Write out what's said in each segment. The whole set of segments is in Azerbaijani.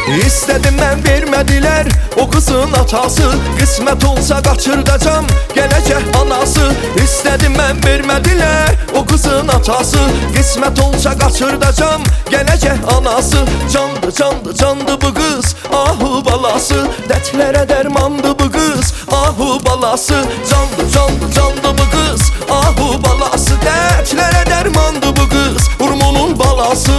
İstədim mən vermədilər o qızın atası. Qismət olsa qaçırdacam gələcək anası. İstədim mən vermədilər o qızın atası. Qismət olsa qaçırdacam gələcək anası. Candı, candı, candı bu qız, ahu balası. Dərdlərə dərmandı bu qız, ahu balası. Candı, candı, candı bu qız, ahu balası. Dərdlərə dərmandı bu qız, urmunun balası.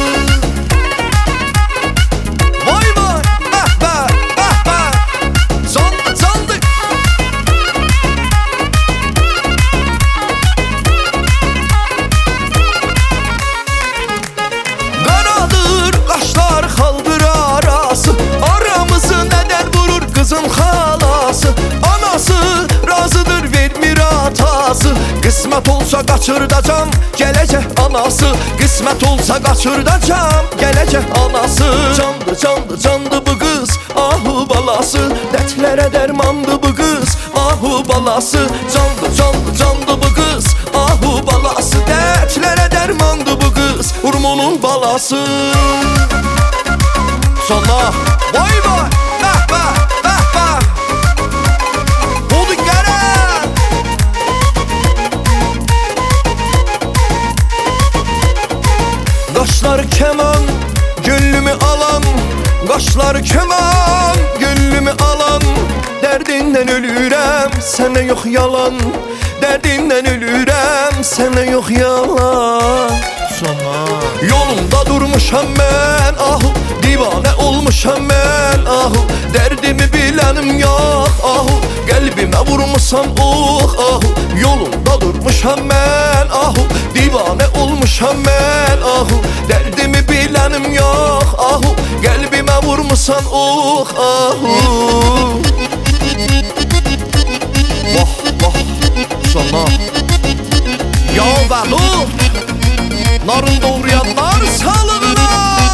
Qismət olsa qaçırdacam gələcək anası. Qismət olsa qaçırdacam gələcək anası. Candı, candı, candı bu qız, ahu balası. Dərdlərə dərmandı bu qız, ahu balası. Candı, candı, candı bu qız, ahu balası. Dərdlərə dərmandı bu qız, urmunun balası. Sonra vay vay, bəh bəh, bəh bəh. Qaşlar keman, gönlümü alan. Qaşlar keman, gönlümü alan. Dərdindən ölürəm, sənə yox yalan. Dərdindən ölürəm, sənə yox yalan. Sonra yolunda durmuşam mən, ahu. Divanə olmuşam mən, ahu. Dərdimi bilənim yox, ahu. Qəlbimə vurmuşam, ahu. Yolunda durmuşam mən, ahu. Divanə olmuşam mən, ahu. Dərdimi bilənim yox, ahu. Qəlbimə vurmuşsan, ahu. Vah, vah, sana ya bəlu, narın doğrayanlar sağlığına.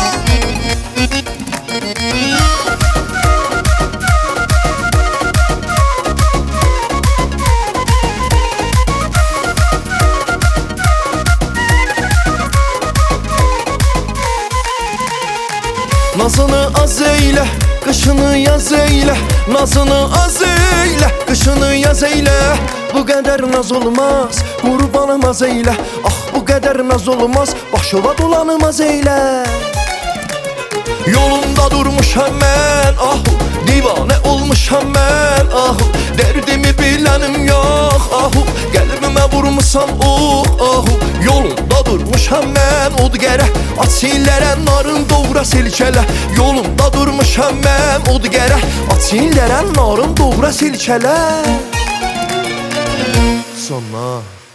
Nazını az eyle, qışını yaz eyle. Nazını az eyle, qışını yaz eyle. Bu qədər naz olmaz, qurbanım az eyle. Ah, bu qədər naz olmaz, başıva dolanım az eyle. Yolunda durmuşam mən, ahu. Divanə olmuşam mən, ahu. Dərdimi bilənim yox, ahu. Qəlbimə vurmuşam, ahu. Yolunda durmuşam mən, od gərək. Açillərə narın doğra silkələ. Yolunda durmuşam mən, od gərək. Açillərə narın doğra silkələ. Sonra